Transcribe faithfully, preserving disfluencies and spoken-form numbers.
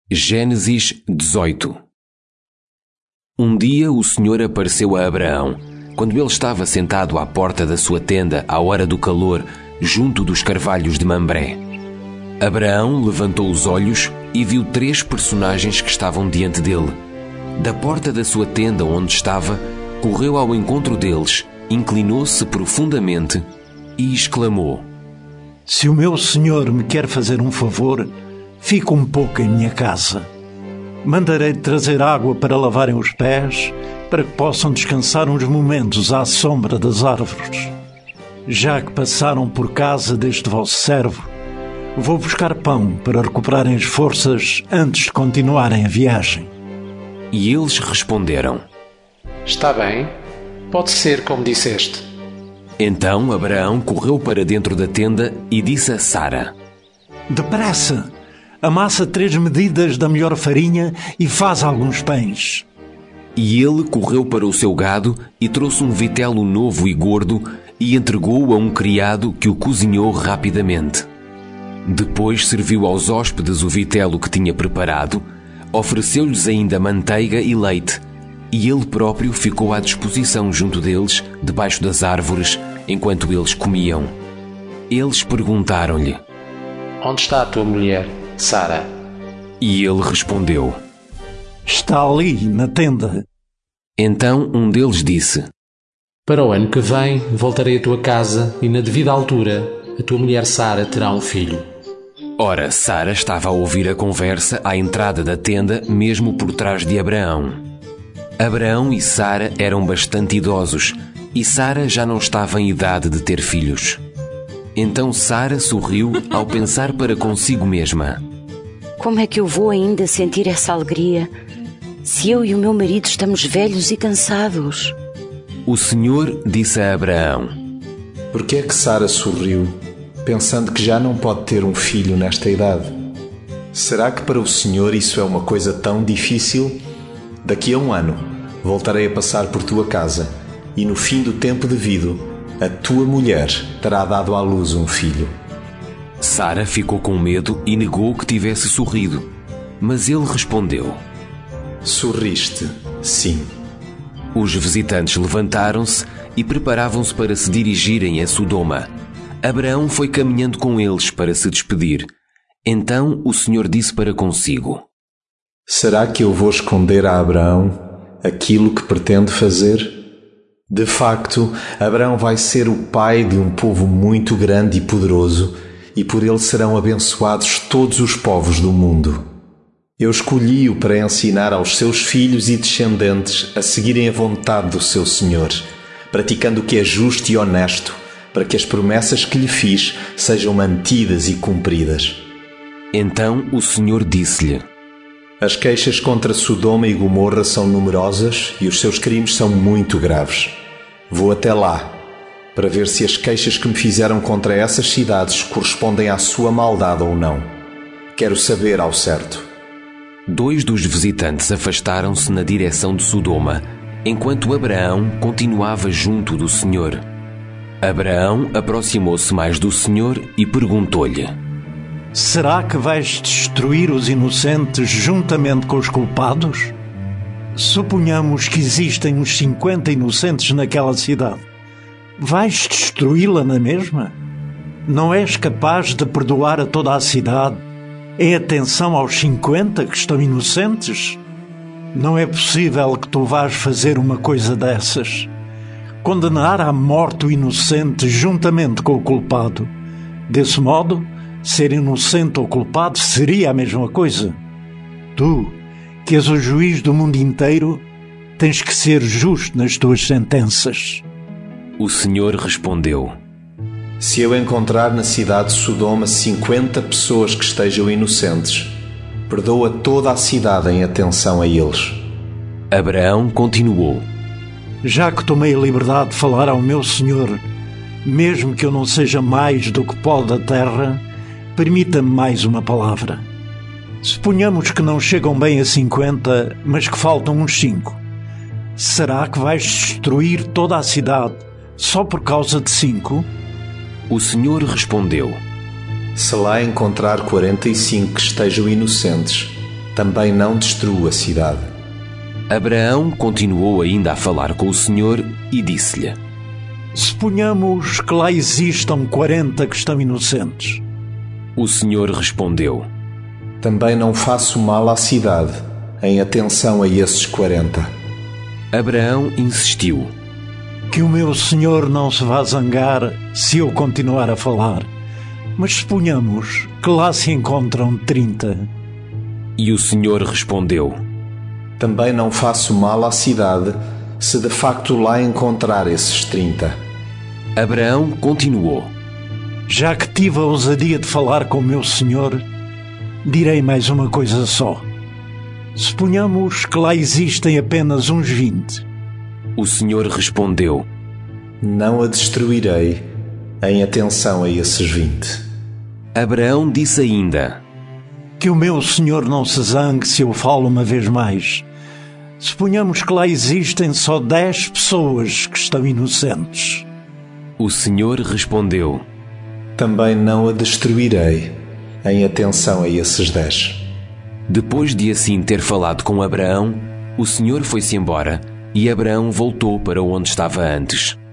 Gênesis dezoito. Um dia o Senhor apareceu a Abraão, quando ele estava sentado à porta da sua tenda à hora do calor, junto dos carvalhos de Mambré. Abraão levantou os olhos e viu três personagens que estavam diante dele. Da porta da sua tenda onde estava, correu ao encontro deles, inclinou-se profundamente e exclamou: Se o meu senhor me quer fazer um favor, fique um pouco em minha casa. Mandarei trazer água para lavarem os pés, para que possam descansar uns momentos à sombra das árvores. Já que passaram por casa deste vosso servo, vou buscar pão para recuperarem as forças antes de continuarem a viagem. E eles responderam: Está bem, pode ser como disseste. Então Abraão correu para dentro da tenda e disse a Sara: Depressa! Amassa três medidas da melhor farinha e faz alguns pães. E ele correu para o seu gado e trouxe um vitelo novo e gordo e entregou-o a um criado que o cozinhou rapidamente. Depois serviu aos hóspedes o vitelo que tinha preparado, ofereceu-lhes ainda manteiga e leite, e ele próprio ficou à disposição junto deles, debaixo das árvores, enquanto eles comiam. Eles perguntaram-lhe: Onde está a tua mulher, Sara? E ele respondeu: Está ali, na tenda. Então um deles disse: Para o ano que vem voltarei à tua casa e na devida altura a tua mulher Sara terá um filho. Ora, Sara estava a ouvir a conversa à entrada da tenda, mesmo por trás de Abraão. Abraão e Sara eram bastante idosos, e Sara já não estava em idade de ter filhos. Então Sara sorriu ao pensar para consigo mesma: Como é que eu vou ainda sentir essa alegria, se eu e o meu marido estamos velhos e cansados? O Senhor disse a Abraão: Por que é que Sara sorriu, pensando que já não pode ter um filho nesta idade? Será que para o Senhor isso é uma coisa tão difícil? Daqui a um ano voltarei a passar por tua casa, e no fim do tempo devido, a tua mulher terá dado à luz um filho. Sara ficou com medo e negou que tivesse sorrido, mas ele respondeu: Sorriste, sim. Os visitantes levantaram-se e preparavam-se para se dirigirem a Sodoma. Abraão foi caminhando com eles para se despedir. Então o Senhor disse para consigo: Será que eu vou esconder a Abraão aquilo que pretende fazer? De facto, Abraão vai ser o pai de um povo muito grande e poderoso, e por ele serão abençoados todos os povos do mundo. Eu escolhi-o para ensinar aos seus filhos e descendentes a seguirem a vontade do seu Senhor, praticando o que é justo e honesto, para que as promessas que lhe fiz sejam mantidas e cumpridas. Então o Senhor disse-lhe: As queixas contra Sodoma e Gomorra são numerosas e os seus crimes são muito graves. Vou até lá, para ver se as queixas que me fizeram contra essas cidades correspondem à sua maldade ou não. Quero saber ao certo. Dois dos visitantes afastaram-se na direção de Sodoma, enquanto Abraão continuava junto do Senhor. Abraão aproximou-se mais do Senhor e perguntou-lhe: Será que vais destruir os inocentes juntamente com os culpados? Suponhamos que existem uns cinquenta inocentes naquela cidade. Vais destruí-la na mesma? Não és capaz de perdoar a toda a cidade em atenção aos cinquenta que estão inocentes? Não é possível que tu vás fazer uma coisa dessas. Condenar à morte o inocente juntamente com o culpado. Desse modo, ser inocente ou culpado seria a mesma coisa. Tu, que és o juiz do mundo inteiro, tens que ser justo nas tuas sentenças. O Senhor respondeu: Se eu encontrar na cidade de Sodoma cinquenta pessoas que estejam inocentes, perdoa toda a cidade em atenção a eles. Abraão continuou: Já que tomei a liberdade de falar ao meu Senhor, mesmo que eu não seja mais do que pó da terra, permita-me mais uma palavra. Suponhamos que não chegam bem a cinquenta, mas que faltam uns cinco. Será que vais destruir toda a cidade só por causa de cinco? O Senhor respondeu: Se lá encontrar quarenta e cinco que estejam inocentes, também não destruo a cidade. Abraão continuou ainda a falar com o Senhor e disse-lhe: Suponhamos que lá existam quarenta que estão inocentes. O Senhor respondeu: Também não faço mal à cidade, em atenção a esses quarenta. Abraão insistiu: Que o meu Senhor não se vá zangar se eu continuar a falar. Mas suponhamos que lá se encontram trinta. E o Senhor respondeu: Também não faço mal à cidade, se de facto lá encontrar esses trinta. Abraão continuou: Já que tive a ousadia de falar com o meu Senhor, direi mais uma coisa só. Suponhamos que lá existem apenas uns vinte. O Senhor respondeu: Não a destruirei, em atenção a esses vinte. Abraão disse ainda: Que o meu Senhor não se zangue se eu falo uma vez mais. Suponhamos que lá existem só dez pessoas que estão inocentes. O Senhor respondeu: Também não a destruirei, em atenção a esses dez. Depois de assim ter falado com Abraão, o Senhor foi-se embora e Abraão voltou para onde estava antes.